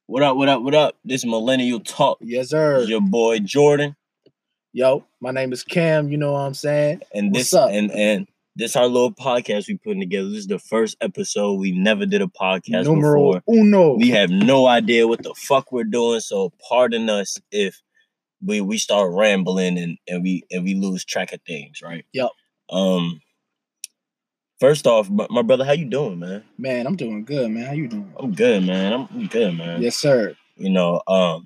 What up, what up, what up? This Millennial Talk. Yes, sir. It's your boy Jordan. Yo, my name is Cam, you know what I'm saying? And What's up? And this our little podcast we putting together. This is the first episode. We never did a podcast Numero before. uno. We have no idea what the fuck we're doing, so pardon us if we start rambling and we lose track of things, right? Yep. First off, my brother, how you doing, man? Man, I'm doing good, man. How you doing? I'm good, man. I'm good, man. Yes, sir. You know,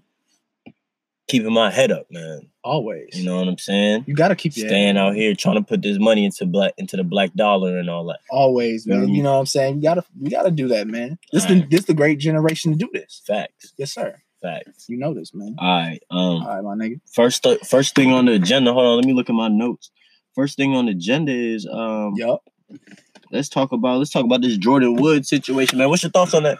keeping my head up, man. Always. You know what I'm saying? You gotta keep your staying head out here trying to put this money into the black dollar and all that. Always, man. Mhm. You know what I'm saying? We gotta do that, man. This Alright. this the great generation to do this. Facts. Yes, sir. Facts. You know this, man. All right. All right, my nigga. First thing on the agenda. Hold on, let me look at my notes. First thing on the agenda is Yup. let's talk about this Jordan Woods situation, man. What's your thoughts on that?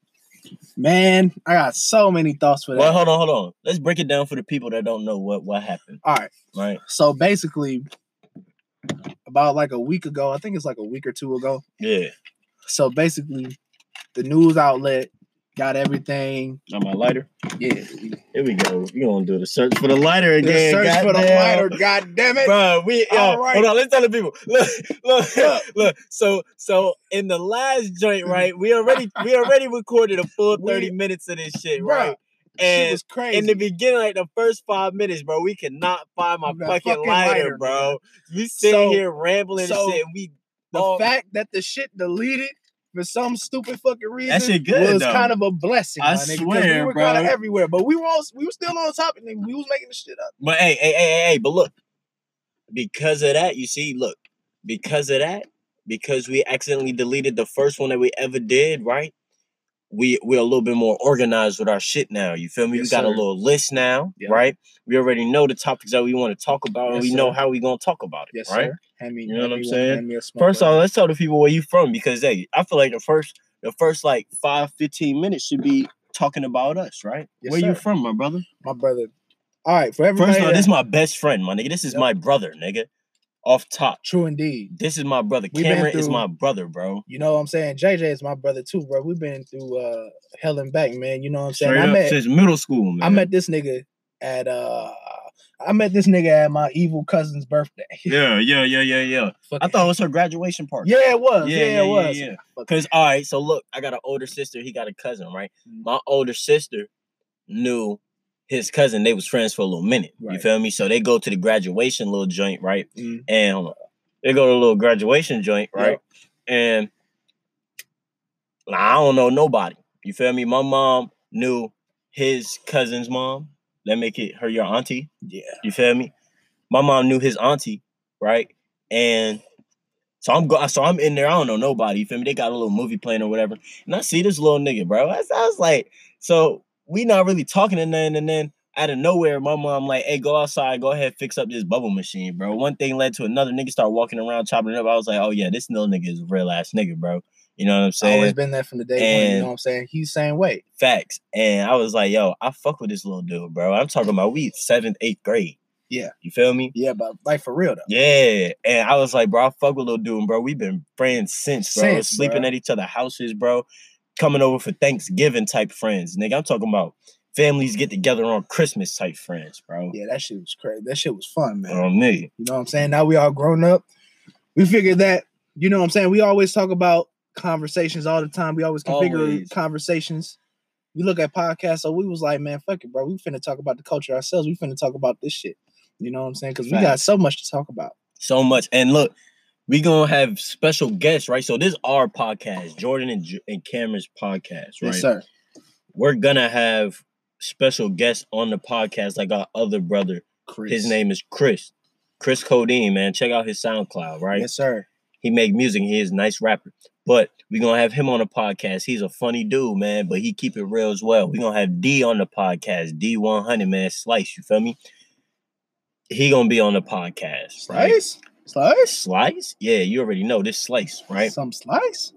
Man, I got so many thoughts for that. Well, hold on. Let's break it down for the people that don't know what happened. All right. Right. So basically, about like a week ago, I think it's like a week or two ago. Yeah. So basically, the news outlet got everything. Got my lighter. Yeah. Here we go. We gonna do the search for the lighter again. The search for the goddamn. lighter, god damn it. Bro, All right. hold on, let's tell the people. Look. So in the last joint, right, we already recorded a full 30 minutes of this shit, right? Shit And was crazy. in the beginning, like the first 5 minutes, bro, we could not find my That fucking lighter, bro. We sitting here rambling and shit, and we the fact that the shit deleted for some stupid fucking reason that shit good, was though. kind of a blessing. I my nigga, 'cause swear, we were bro. kind of everywhere, but we were still on top, and we was making the shit up. But hey, but look, because of that, you see, because we accidentally deleted the first one that we ever did, right? We're a little bit more organized with our shit now. You feel me? Yes, we got a sir. little list now, Yeah. right? We already know the topics that we want to talk about, and Yes, we know sir. how we gonna talk about it, Yes, right? sir. You know what I'm saying? Hand me a smoke First right off, now. let's tell the people where you from, because hey, I feel like the first like 5-15 minutes should be talking about us, right? Yes, Where you sir. from, my brother? My brother. All right, for everybody. First of all, this is my best friend, my nigga. This is Yep. my brother, nigga. Off top. True indeed. This is my brother. We been Cameron is through- my brother, bro. You know what I'm saying? JJ is my brother too, bro. We've been through hell and back, man. You know what I'm saying? Straight up since middle school, man. I met this nigga at my evil cousin's birthday. Yeah. I thought it was her graduation party. Yeah, it was. Yeah, it was. Yeah. Because, all right, so look, I got an older sister. He got a cousin, right? My older sister knew his cousin. They was friends for a little minute. You Right. feel me? So they go to the graduation little joint, right? Mm. And hold on. They go to a little graduation joint, right? Yep. And I don't know nobody. You feel me? My mom knew his cousin's mom. That make it her your auntie. Yeah. You feel me? My mom knew his auntie, right? And so I'm in there. I don't know nobody. You feel me? They got a little movie playing or whatever, and I see this little nigga, bro. I was like, so we not really talking, and then out of nowhere, my mom like, hey, go outside, go ahead, fix up this bubble machine, bro. One thing led to another. Nigga start walking around chopping it up. I was like, oh yeah, this little nigga is a real ass nigga, bro. You know what I'm I saying? always been there from the day one. You know what I'm saying? He's the same way. Facts. And I was like, yo, I fuck with this little dude, bro. I'm talking about we 7th, 8th grade. Yeah. You feel me? Yeah, but like for real though. Yeah. And I was like, bro, I fuck with little dude, bro. We've been friends since, bro. Sleeping bro. at each other's houses, bro. Coming over for Thanksgiving type friends. Nigga, I'm talking about families get together on Christmas type friends, bro. Yeah, that shit was crazy. That shit was fun, man. On me. You know what I'm saying? Now we all grown up. We figured that, you know what I'm saying? We always talk about conversations all the time. We always configure conversations. We look at podcasts, so we was like, man, fuck it, bro. We finna talk about the culture ourselves. We finna talk about this shit. You know what I'm saying? Because we got so much to talk about. So much. And look, we gonna have special guests, right? So this is our podcast, Jordan and Cameron's podcast, right? Yes, sir. We're gonna have special guests on the podcast, like our other brother. Chris. His name is Chris Codeine, man. Check out his SoundCloud, right? Yes, sir. He make music. He is a nice rapper. But we're going to have him on the podcast. He's a funny dude, man, but he keep it real as well. We're going to have D on the podcast. D100, man. Slice, you feel me? He going to be on the podcast. Right? Slice? Yeah, you already know this Slice, right? Some Slice?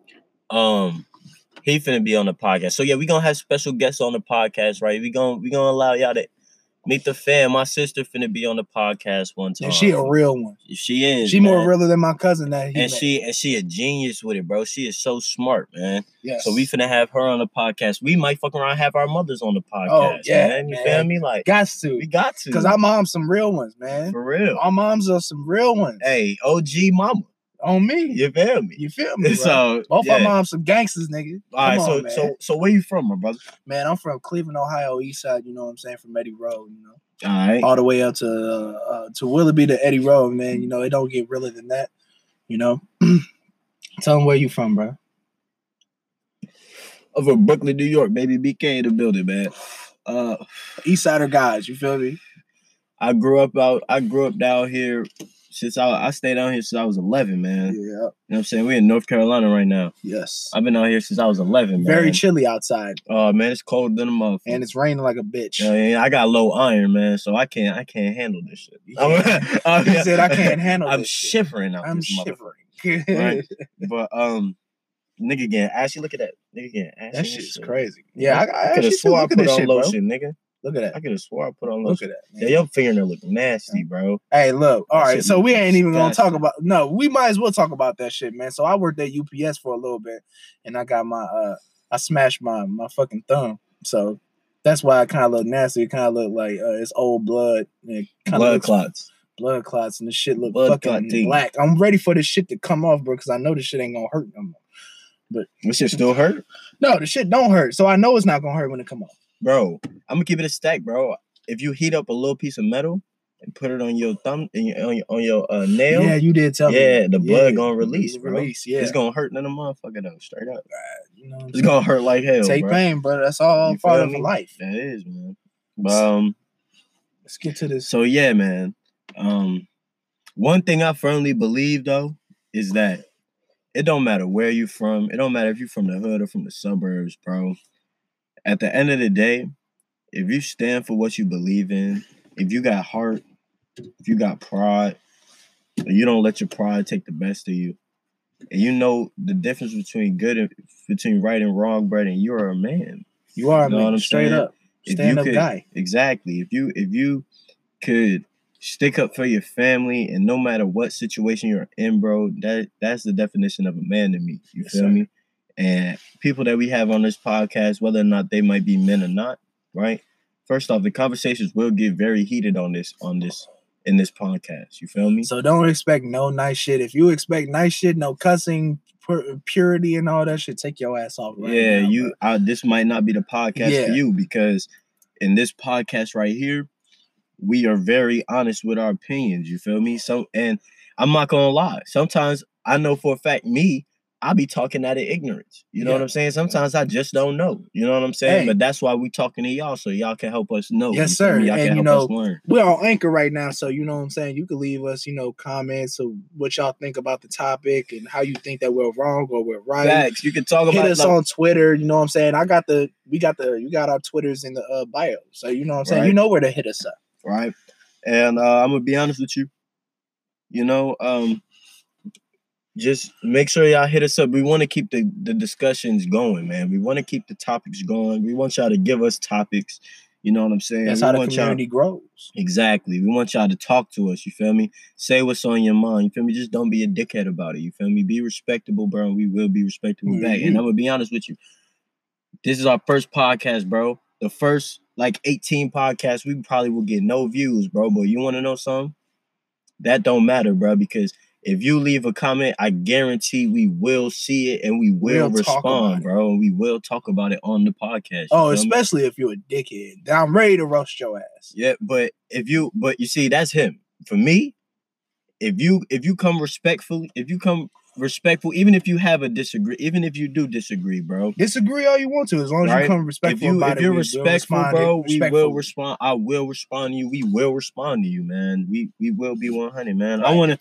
He finna be on the podcast. So yeah, we're going to have special guests on the podcast, right? We're gonna allow y'all to Meet the fam. My sister finna be on the podcast one time. And she a real one. She is. She more realer than my cousin that he met. She a genius with it, bro. She is so smart, man. Yes. So we finna have her on the podcast. We might fuck around and have our mothers on the podcast. Man. You feel me? Like, we got to. Because our mom's some real ones, man. For real. Our moms are some real ones. Hey, OG mama. On me. You feel me? Bro? So both our moms some gangsters, nigga. All right, so where you from, my brother? Man, I'm from Cleveland, Ohio, East Side. You know what I'm saying? From Eddie Road, you know. All right. All the way up to Willoughby to Eddie Road, man. You know, it don't get realer than that. You know. Tell them where you from, bro. I'm from Brooklyn, New York, baby. BK in the building, man. East Sider guys, you feel me? I grew up down here since I stayed down here since I was 11, man. Yeah. You know what I'm saying? We're in North Carolina right now. Yes. I've been out here since I was 11, man. Very chilly outside. Oh, man, it's colder than a motherfucker. And it's raining like a bitch. I got low iron, man, so I can't handle this shit. He said I can't handle this shit. I'm shivering. Right? But nigga getting ashy. Look at that. Nigga getting ashy. That shit is crazy. Yeah, I could have swore I put on lotion, nigga. Look at that. I could have swore I put on lotion. Look at that. Man. Yeah, your fingernail look nasty, bro. Hey, look. All right, so we ain't even gonna talk about. No, we might as well talk about that shit, man. So I worked at UPS for a little bit, and I got my I smashed my fucking thumb. So that's why I kind of look nasty. It kind of look like it's old blood. Blood clots. Blood clots, and the shit look fucking black. I'm ready for this shit to come off, bro, because I know this shit ain't gonna hurt no more. But this shit still hurt? No, the shit don't hurt. So I know it's not gonna hurt when it come off. Bro, I'm gonna keep it a stack, bro. If you heat up a little piece of metal and put it on your thumb and on your nail, yeah, you did tell me. Yeah, the blood gonna release, bro. Yeah, it's gonna hurt none of motherfucker though, straight up. You know, it's gonna hurt like hell. Take pain, bro. That's all part of life. That is, man. But, let's get to this. So yeah, man. One thing I firmly believe though is that it don't matter where you from. It don't matter if you're from the hood or from the suburbs, bro. At the end of the day, if you stand for what you believe in, if you got heart, if you got pride, and you don't let your pride take the best of you, and you know the difference between right and wrong, brother, and you're a man. You are a man, straight up. Stand up guy. Exactly. If you could stick up for your family, and no matter what situation you're in, bro, that's the definition of a man to me. You feel me? And people that we have on this podcast, whether or not they might be men or not, right? First off, the conversations will get very heated in this podcast. You feel me? So don't expect no nice shit. If you expect nice shit, no cussing, purity, and all that shit, take your ass off. Right now, this might not be the podcast for you, because in this podcast right here, we are very honest with our opinions. You feel me? So, and I'm not gonna lie. Sometimes I know for a fact I be talking out of ignorance. You know what I'm saying? Sometimes I just don't know. You know what I'm saying? But that's why we talking to y'all, so y'all can help us know. Yes, sir. Y'all and can help us learn. We're on Anchor right now, so you know what I'm saying? You can leave us, comments of what y'all think about the topic and how you think that we're wrong or we're right. Facts. You can talk about us on Twitter. You know what I'm saying? You got our Twitters in the bio. So you know what I'm saying? You know where to hit us up. Right. And I'm gonna be honest with you. Just make sure y'all hit us up. We want to keep the discussions going, man. We want to keep the topics going. We want y'all to give us topics. You know what I'm saying? That's how the community grows. Exactly. We want y'all to talk to us. You feel me? Say what's on your mind. You feel me? Just don't be a dickhead about it. You feel me? Be respectable, bro. And we will be respectable back. And I'm going to be honest with you. This is our first podcast, bro. The first, 18 podcasts, we probably will get no views, bro. But you want to know something? That don't matter, bro, because if you leave a comment, I guarantee we will see it and we will respond, bro. And we will talk about it on the podcast. Oh, especially if you're a dickhead. I'm ready to roast your ass. Yeah, but you see, that's him. For me, if you come respectful, even if you have a disagree, even if you do disagree, bro. Disagree all you want to, as long as you come respectful if you're respectful, bro, we will respond. I will respond to you. We will respond to you, man. We will be 100, man. Right.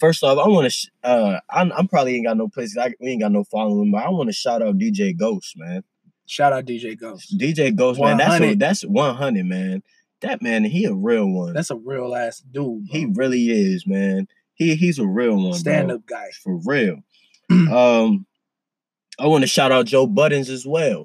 I'm probably ain't got no places. We ain't got no following, but I want to shout out DJ Ghost, man. Shout out DJ Ghost. DJ Ghost, 100. Man. That's 100, man. That man, he a real one. That's a real ass dude, bro. He really is, man. He's a real one, stand-up guy. For real. I want to shout out Joe Buttons as well.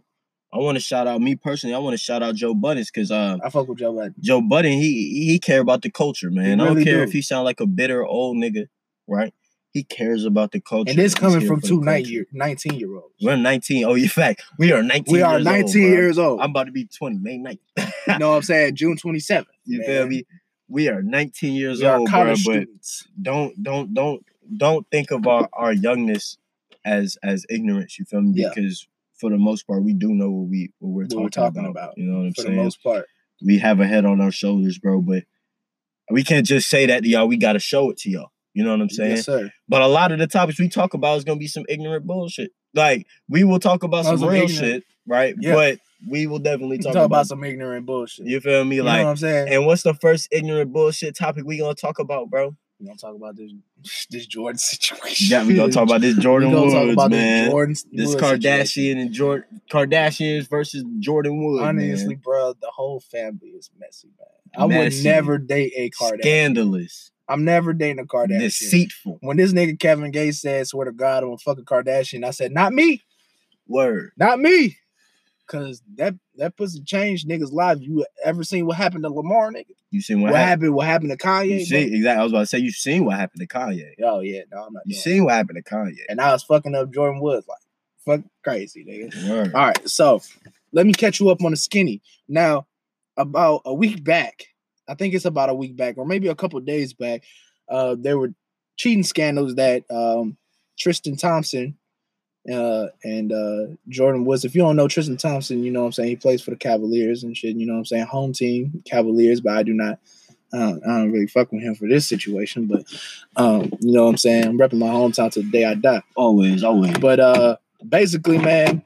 I want to shout out me personally. I want to shout out Joe Budden because I fuck with Joe Budden. Joe Budden, he care about the culture, man. Really I don't care if he sound like a bitter old nigga, right? He cares about the culture. And this coming from two 19-year-olds. We're 19. Oh, in fact, we are 19. We are 19 years old. I'm about to be 20 May 9th. You know what I'm saying? June 27th. You feel me? We are 19 years we old, are college bro. Students. But don't think of our youngness as ignorance. You feel me? Yeah. Because for the most part, we do know what we're talking about. You know what I'm saying? For the most part, we have a head on our shoulders, bro. But we can't just say that to y'all. We got to show it to y'all. You know what I'm saying? Yes, sir. But a lot of the topics we talk about is gonna be some ignorant bullshit. Like we will talk about some real shit, right? Yeah. But we will definitely talk about some ignorant bullshit. You feel me? You know what I'm saying? And what's the first ignorant bullshit topic we gonna talk about, bro? We gonna talk about this Jordan situation. Yeah, we gonna talk about this Jordan Woods, man. This Kardashian and Kardashians versus Jordan Woods. Honestly, man. Bro, the whole family is messy, man. I would never date a Kardashian. Scandalous. I'm never dating a Kardashian. Deceitful. When this nigga Kevin Gates said, "Swear to God, I'm a fucking Kardashian," I said, "Not me." Word. Not me. Cause that pussy changed niggas' lives. You ever seen what happened to Lamar, nigga? You seen what happened? What happened to Kanye? Exactly. I was about to say you seen what happened to Kanye. Oh yeah, no, I'm not. You seen what happened to Kanye? And I was fucking up Jordan Woods, like fuck crazy, nigga. Word. All right, so let me catch you up on the skinny. Now, about a week back, I think it's about a week back, or maybe a couple days back, there were cheating scandals that Tristan Thompson and Jordan Woods. If you don't know Tristan Thompson, you know what I'm saying, he plays for the Cavaliers and shit, you know what I'm saying, home team Cavaliers, but I don't really fuck with him for this situation, but you know what I'm saying, I'm repping my hometown to the day I die. Always. But basically, man,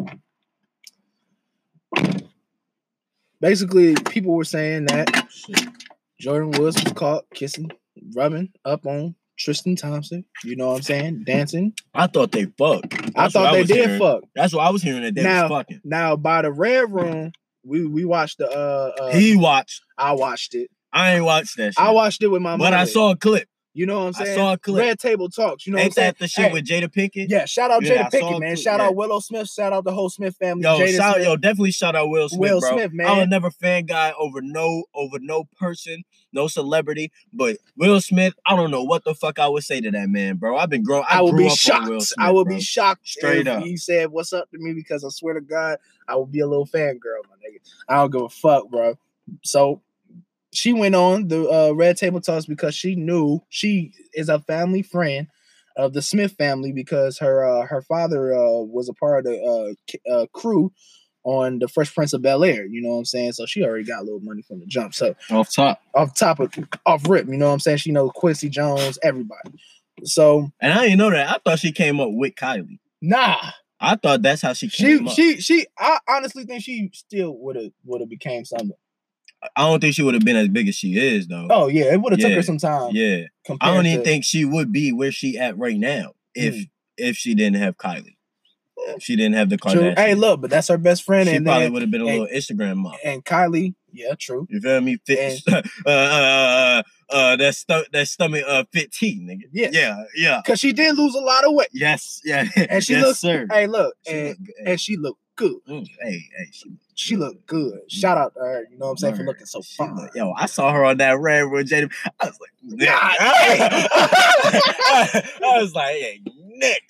people were saying that Jordan Woods was caught rubbing up on Tristan Thompson, you know what I'm saying, dancing. I thought they fucked. I thought they did fuck. That's what I was hearing, that they was fucking. Now, by the Red Room, we watched the he watched. I watched it. I ain't watched that shit. I watched it with my mother. But I saw a clip. You know what I'm saying? I saw a clip. Red Table Talks. You know what I'm saying? Ain't that the shit with Jada Pinkett? Yeah, shout out Jada Pinkett, man. Shout out Willow Smith. Shout out the whole Smith family. Definitely shout out Will Smith, bro. Smith, man. I would never fan guy over no person, no celebrity. But Will Smith, I don't know what the fuck I would say to that man, bro. I've been growing. I would be shocked. Will Smith, I would be shocked straight if up. He said, "What's up?" to me, because I swear to God, I would be a little fangirl, my nigga. I don't give a fuck, bro. So she went on the Red Table Talks because she knew she is a family friend of the Smith family because her father was a part of the crew on the Fresh Prince of Bel-Air. You know what I'm saying? So she already got a little money from the jump. So off rip, you know what I'm saying? She knows Quincy Jones, everybody. So, and I didn't know that. I thought she came up with Kylie. Nah. I thought that's how she came up. I honestly think she still would have became something. I don't think she would have been as big as she is, though. Oh, yeah. It would have took her some time. Yeah. I don't even think she would be where she at right now if she didn't have Kylie. If she didn't have the Kardashians. Hey, look, but that's her best friend. She probably would have been a little Instagram model. And Kylie, yeah, true. You feel me? That stomach fit T, nigga. Yeah. Because she did lose a lot of weight. Yes, yeah. And she looked, hey, look, and she looked good. Hey, she looked good. Shout out to her, you know what I'm saying, for looking so fine. Yo, I saw her on that Red Room, Jada. I was like, I was like, hey, Nick.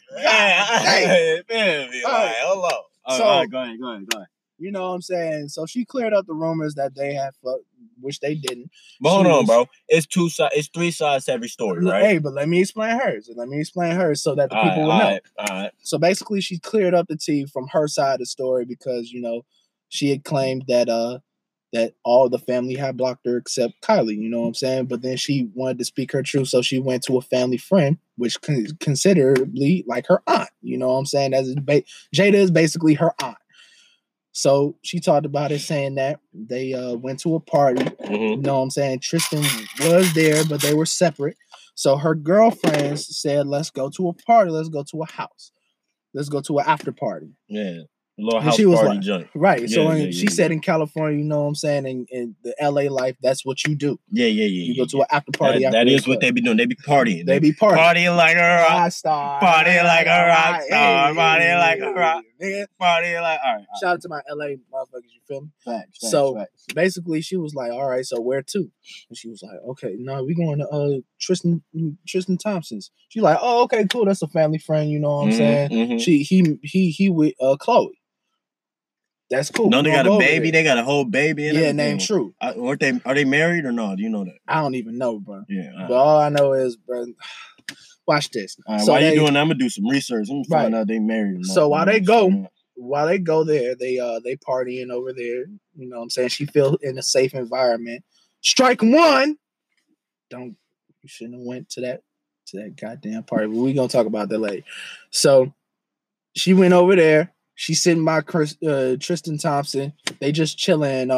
Hold on. So, go ahead. You know what I'm saying? So she cleared up the rumors that they had fucked, which they didn't. But hold on, bro. It's three sides to every story, right? Hey, but let me explain hers. So that the people will know. All right. So basically, she cleared up the tea from her side of the story because, you know, she had claimed that that all the family had blocked her except Kylie, you know what I'm saying? But then she wanted to speak her truth, so she went to a family friend, which considerably like her aunt, you know what I'm saying? Jada is basically her aunt. So she talked about it, saying that they went to a party, you know what I'm saying? Tristan was there, but they were separate. So her girlfriends said, let's go to a party, let's go to a house. Let's go to an after party. Yeah. little house party joint. Right. So she said in California, you know what I'm saying, in the LA life, that's what you do. Yeah. You go to an after party. That is what they be doing. They be partying. They be partying like a rock star. Partying like a rock star. Partying like a rock. Partying like all right. Shout out to my LA motherfuckers. You feel me? Facts. Basically, she was like, "All right, so where to?" And she was like, "Okay, no, we going to Tristan Thompson's." She's like, "Oh, okay, cool. That's a family friend. You know what I'm saying?" Mm-hmm. He with Chloe. That's cool. No, they got a baby. They got a whole baby. And named True. Are they married or no? Do you know that? I don't even know, bro. Yeah. But all I know is, bro, watch this. Right, so while you doing that, I'm gonna do some research. I'm gonna find out they married. So while they go there, they partying over there. You know what I'm saying? She feel in a safe environment. Strike one. You shouldn't have went to that goddamn party. But we gonna talk about that later. So she went over there. She's sitting by Tristan Thompson. They just chilling.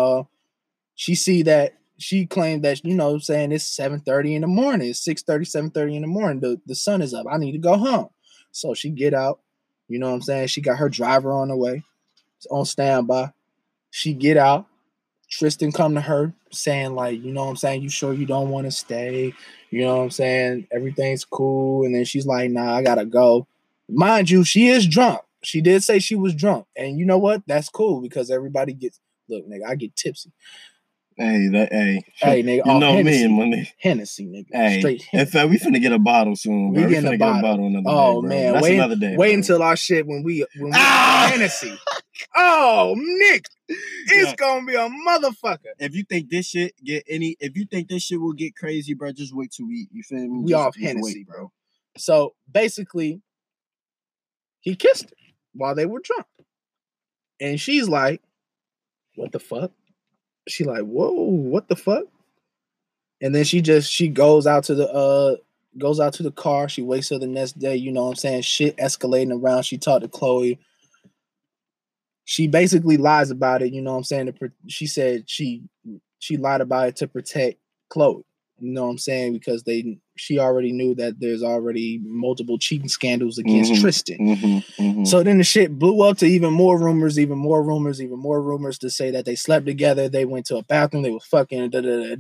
She claimed that, you know what I'm saying, it's 7:30 in the morning. It's 6:30, 7:30 in the morning. The sun is up. I need to go home. So she get out. You know what I'm saying? She got her driver on the way. It's on standby. She get out. Tristan come to her saying, like, you know what I'm saying, you sure you don't want to stay? You know what I'm saying? Everything's cool. And then she's like, nah, I gotta go. Mind you, she is drunk. She did say she was drunk. And you know what? That's cool because everybody look, nigga, I get tipsy. Hey, nigga, you know Hennessy, me, my nigga. Hennessy, nigga. Hey, straight Hennessy. In fact, we finna get a bottle soon. We getting a bottle another day. Oh, man. That's another day. Wait until our shit when we Hennessy. Oh, Nick. It's gonna be a motherfucker. If you think this shit will get crazy, bro, just wait till you feel me? We off Hennessy, bro. So basically, he kissed her while they were drunk. And she's like, what the fuck? She like, whoa, what the fuck? And then she goes out to the car. She waits till the next day, you know what I'm saying? Shit escalating around. She talked to Chloe. She basically lies about it, you know what I'm saying? She said she lied about it to protect Chloe. You know what I'm saying? Because she already knew that there's already multiple cheating scandals against Tristan. So then the shit blew up to even more rumors to say that they slept together, they went to a bathroom, they were fucking,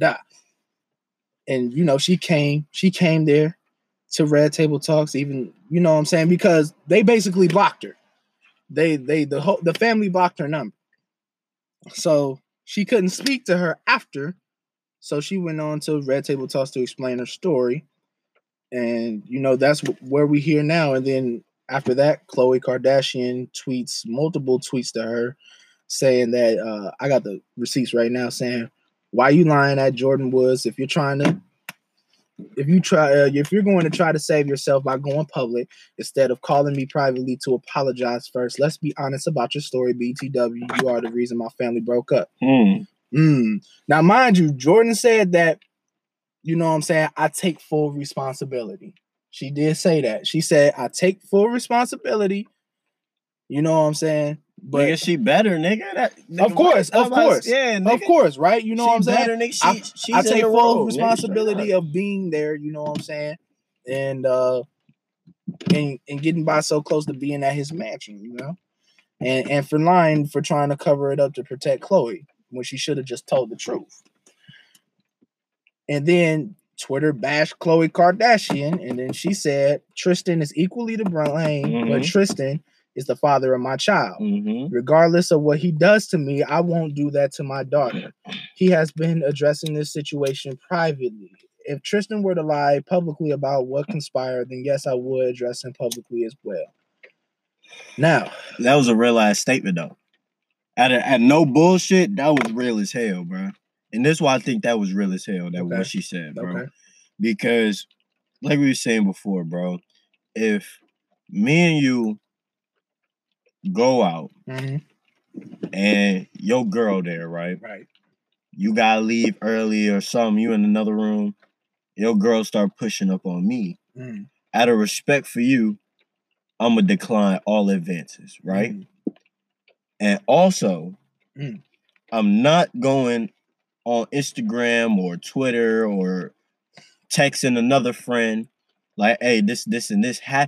And, you know, she came there to Red Table Talks, even, you know what I'm saying? Because they basically blocked her. The family blocked her number. So she couldn't speak to her after. So she went on to Red Table Talks to explain her story. And, you know, that's where we hear now. And then after that, Khloe Kardashian multiple tweets to her saying that, I got the receipts right now saying, why you lying at Jordan Woods? If you're going to try to save yourself by going public, instead of calling me privately to apologize first, let's be honest about your story, BTW. You are the reason my family broke up. Now, mind you, Jordan said that, you know what I'm saying, I take full responsibility. She did say that. She said, I take full responsibility. You know what I'm saying? But nigga, she better, nigga. Of course. Yeah, nigga. Of course, right? You know what I'm saying? Better, nigga. I take full responsibility of being there, you know what I'm saying? And getting by so close to being at his mansion, you know? And for lying, for trying to cover it up to protect Chloe when she should have just told the truth. And then Twitter bashed Khloe Kardashian, and then she said Tristan is equally to blame, but Tristan is the father of my child. Regardless of what he does to me, I won't do that to my daughter. He has been addressing this situation privately. If Tristan were to lie publicly about what conspired, then yes, I would address him publicly as well. Now, that was a real ass statement, though. At no bullshit, that was real as hell, bro. And this is why I think that was real as hell, what she said, bro. Okay. Because, like we were saying before, bro, if me and you go out and your girl there, right? Right. You gotta leave early or something, you in another room, your girl start pushing up on me. Out of respect for you, I'm gonna decline all advances, right? And also, I'm not going on Instagram or Twitter or texting another friend like, hey, this and this happened.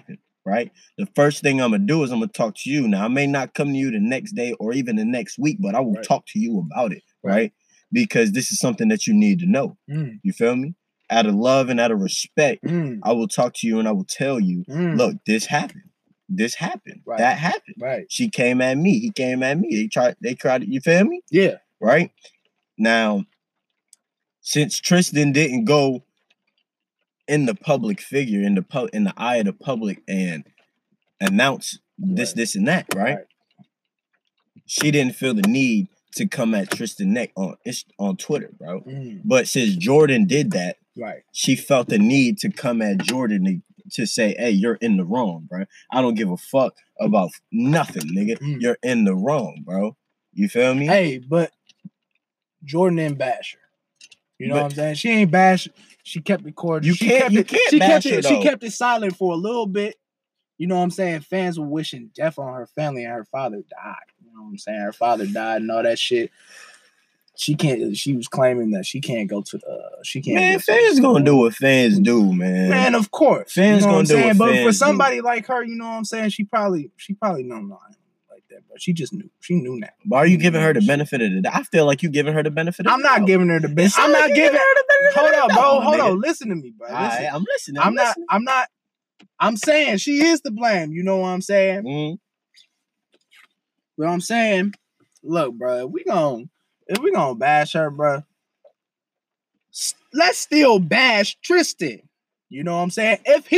right? The first thing I'm gonna do is I'm gonna talk to you. Now I may not come to you the next day or even the next week, but I will talk to you about it, right? Because this is something that you need to know. You feel me? Out of love and out of respect, I will talk to you and I will tell you, look, this happened. This happened. That happened. She came at me. He came at me. They tried, you feel me? Yeah. Right? Now, since Tristan didn't go in the public figure, in the eye of the public and announce this, and that, right? She didn't feel the need to come at Tristan Neck on Twitter, bro. But since Jordan did that, she felt the need to come at Jordan to say, hey, you're in the wrong, bro. I don't give a fuck about nothing, nigga. You're in the wrong, bro. You feel me? Hey, but Jordan didn't bash her. You know what I'm saying? She ain't bash. She kept it cordial. She kept it silent for a little bit. You know what I'm saying? Fans were wishing death on her family, and her father died. You know what I'm saying? Her father died and all that shit. She was claiming that she can't go to the. She can't. Man, fans gonna do what fans do, man. Man, of course. Fans gonna do what fans do. But for somebody like her, you know what I'm saying? She probably don't know like that, but she just knew. She knew that. Why are you giving her the benefit of the doubt? I feel like you giving her the benefit of the doubt. I'm not giving her the benefit. I'm not giving her the benefit. Hold up, bro. Hold on. Listen to me, bro. Right, I'm listening. I'm not. I'm saying she is to blame. You know what I'm saying? But I'm saying, look, bro, if we gonna bash her, bro, let's still bash Tristan. You know what I'm saying?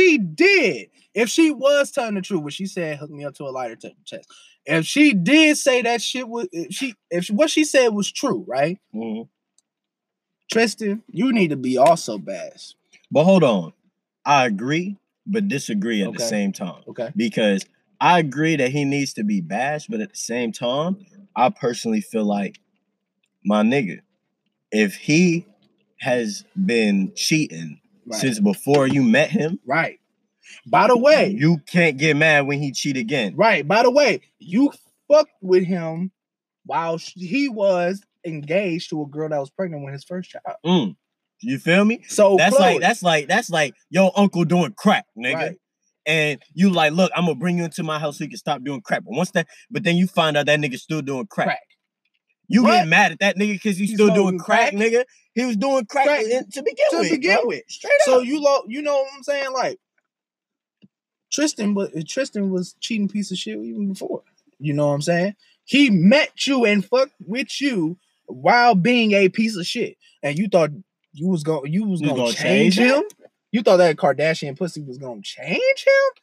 If she was telling the truth, what she said, hook me up to a lighter to the chest. If she did say that shit was, if what she said was true, right? Tristan, you need to be also bashed. But hold on, I agree, but disagree at the same time. Okay. Because I agree that he needs to be bashed, but at the same time, I personally feel like, my nigga, if he has been cheating since before you met him, by the way, you can't get mad when he cheat again. Right. By the way, you fucked with him while he was engaged to a girl that was pregnant with his first child. You feel me? So that's like your uncle doing crack, nigga. And you like, look, I'm gonna bring you into my house so you can stop doing crack. But then you find out that nigga still doing crack. You get mad at that nigga because he's still doing crack, nigga. He was doing crack to begin with. Straight up. So you know what I'm saying? Like Tristan was cheating piece of shit even before. You know what I'm saying? He met you and fucked with you while being a piece of shit, and you thought you was gonna change him. You thought that Kardashian pussy was gonna change him?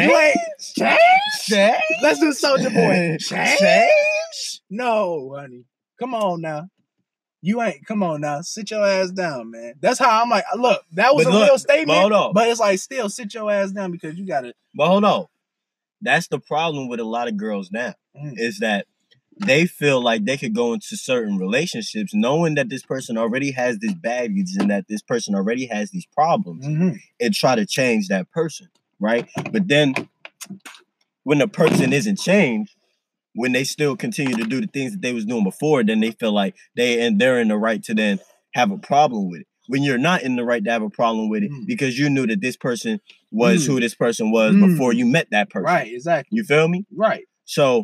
Change? Let's do Soulja Boy. Change? No, honey. Come on now. You ain't. Come on now. Sit your ass down, man. That's how I'm like, look, that was real statement. But it's like, still sit your ass down because you gotta. But hold on. That's the problem with a lot of girls now, is that they feel like they could go into certain relationships knowing that this person already has this baggage and that this person already has these problems and try to change that person, right? But then when the person isn't changed, when they still continue to do the things that they was doing before, then they feel like they're in the right to then have a problem with it. When you're not in the right to have a problem with it because you knew that this person was who this person was before you met that person. Right, exactly. You feel me? Right. So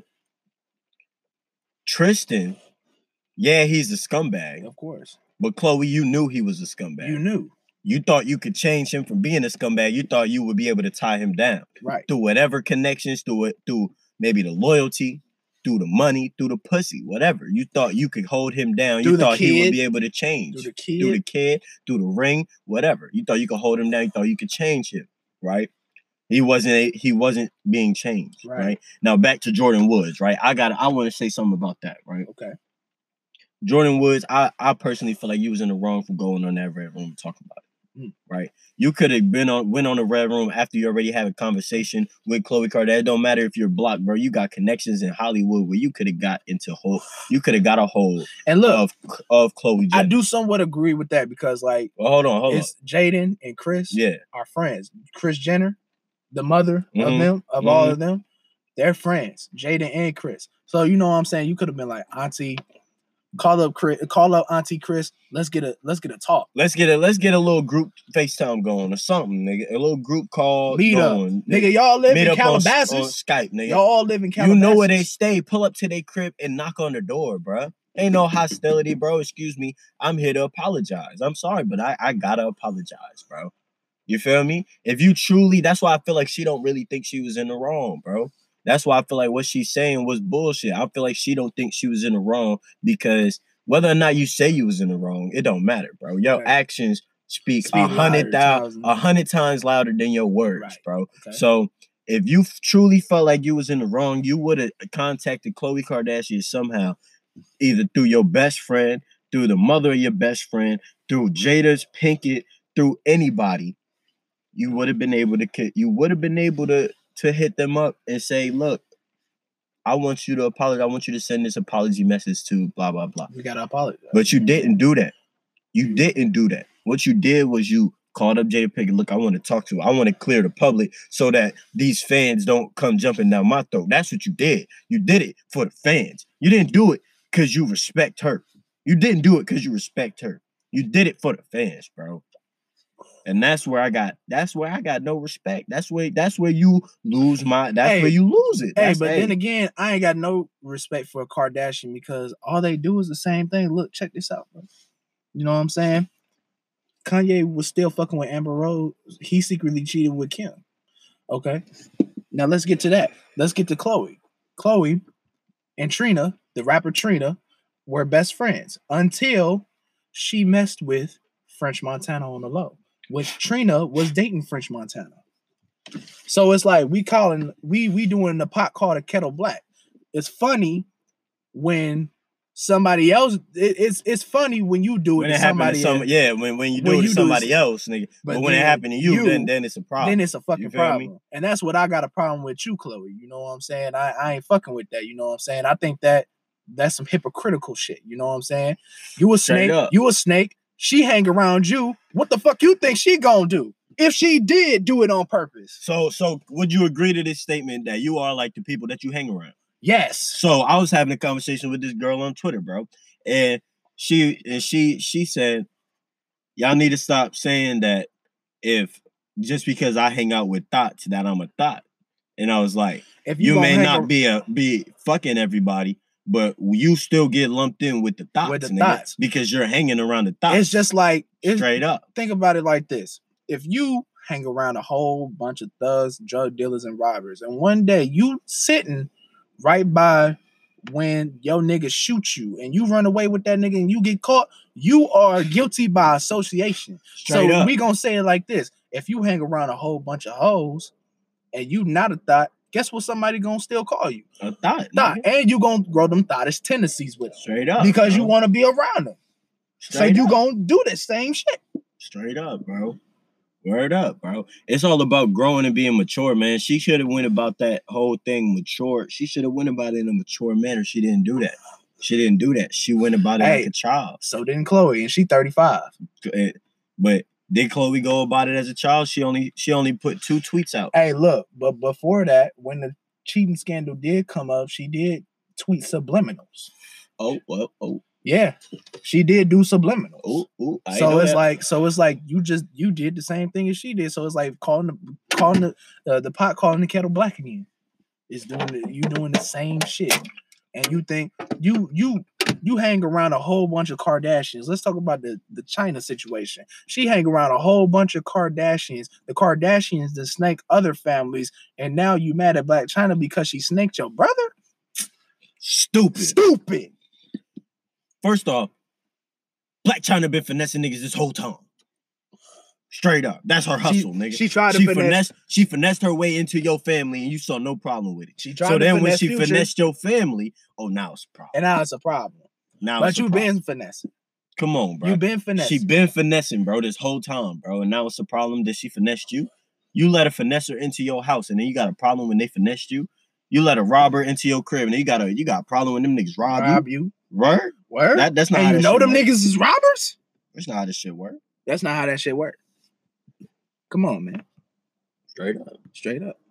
Tristan, yeah, he's a scumbag. Of course. But Chloe, you knew he was a scumbag. You knew. You thought you could change him from being a scumbag. You thought you would be able to tie him down. Right. Through whatever connections, through maybe the loyalty, through the money, through the pussy, whatever. You thought you could hold him down. You thought he would be able to change. Through the kid, through the ring, whatever. You thought you could hold him down. You thought you could change him, right? He wasn't being changed, right? Now back to Jordyn Woods, right? I want to say something about that, right? Okay. Jordyn Woods, I personally feel like you was in the wrong for going on that Red Room and talking about it, right? You could have went on the Red Room after you already had a conversation with Khloe Kardashian. It don't matter if you're blocked, bro. You got connections in Hollywood where you could have got a hold and look of Khloe Jenner. I do somewhat agree with that because like hold on. It's Jaden and Chris are friends. Kris Jenner, the mother of all of them, they're friends. Jaden and Chris. So you know what I'm saying? You could have been like, Auntie, Call up Auntie Chris. Let's get a talk. Let's get a little group FaceTime going or something, nigga. A little group call meet going. Up. Nigga, y'all live in Calabasas. On Skype, nigga. Y'all all live in Calabasas. You know where they stay. Pull up to their crib and knock on the door, bro. Ain't no hostility, bro. Excuse me. I'm here to apologize. I'm sorry, but I gotta apologize, bro. You feel me? If you truly, that's why I feel like she don't really think she was in the wrong, bro. That's why I feel like what she's saying was bullshit. I feel like she don't think she was in the wrong because whether or not you say you was in the wrong, it don't matter, bro. Your actions speak 100 times louder than your words, bro. Okay. So if you truly felt like you was in the wrong, you would have contacted Khloe Kardashian somehow, either through your best friend, through the mother of your best friend, through Jada's Pinkett, through anybody. You would have been able to hit them up and say, look, I want you to apologize. I want you to send this apology message to blah, blah, blah. We got to apologize. But you didn't do that. You didn't do that. What you did was you called up Jada Pinkett. Look, I want to talk to her. I want to clear the public so that these fans don't come jumping down my throat. That's what you did. You did it for the fans. You didn't do it because you respect her. You didn't do it because you respect her. You did it for the fans, bro. And that's where I got no respect. That's where you lose where you lose it. Then again, I ain't got no respect for a Kardashian because all they do is the same thing. Look, check this out, bro. You know what I'm saying? Kanye was still fucking with Amber Rose. He secretly cheated with Kim. Okay. Now let's get to that. Let's get to Khloe. Khloe and Trina, the rapper Trina, were best friends until she messed with French Montana on the low. Which Trina was dating French Montana. So it's like we doing the pot called a kettle black. It's funny when somebody else. It's funny when you do it to somebody else. Yeah, when you do it to somebody else, nigga. But when it happened to you, then it's a problem. Then it's a fucking problem. And that's what I got a problem with you, Khloe. You know what I'm saying? I ain't fucking with that. You know what I'm saying? I think that's some hypocritical shit. You know what I'm saying? You a snake. You a snake. She hang around you. What the fuck you think she gonna do? If she did do it on purpose. So would you agree to this statement that you are like the people that you hang around? Yes. So I was having a conversation with this girl on Twitter, bro. And she said, y'all need to stop saying that if just because I hang out with thoughts that I'm a thought. And I was like, if you may not be fucking everybody, but you still get lumped in with the thoughts, because you're hanging around the thoughts. It's just like straight up. Think about it like this: if you hang around a whole bunch of thugs, drug dealers, and robbers, and one day you sitting right by when your nigga shoot you, and you run away with that nigga, and you get caught, you are guilty by association. Straight up. We gonna say it like this: if you hang around a whole bunch of hoes, and you not a thought. Guess what? Somebody gonna still call you a thought, and you gonna grow them thoughtish tendencies with them. Straight up, because you want to be around them. So you gonna do the same shit. Straight up, bro. Word up, bro. It's all about growing and being mature, man. She should have went about that whole thing mature. She should have went about it in a mature manner. She didn't do that. She went about it like a child. So didn't Khloe, and she 35. But did Khloe go about it as a child? She only put 2 tweets out. Hey, look, but before that, when the cheating scandal did come up, she did tweet subliminals. Oh. Yeah, she did do subliminals. Oh. So it's like you did the same thing as she did. So it's like calling the pot calling the kettle black again. It's doing the same shit, and you think you hang around a whole bunch of Kardashians. Let's talk about the China situation. She hang around a whole bunch of Kardashians. The Kardashians that snake other families, and now you mad at Blac Chyna because she snaked your brother? Stupid. First off, Blac Chyna been finessing niggas this whole time. Straight up. That's her hustle, nigga. She tried to finesse. She finessed her way into your family, and you saw no problem with it. So then when she finessed your family, now it's a problem. And now it's a problem. But you've been finessing. Come on, bro. You've been finessing. She been finessing, bro, this whole time, bro. And now it's a problem that she finessed you. You let a finesser into your house, and then you got a problem when they finessed you. You let a robber into your crib, and then you got a problem when them niggas rob you. Word? That's not how that shit work. Them niggas is robbers? That's not how this shit work. That's not how that shit work. Come on, man. Straight up.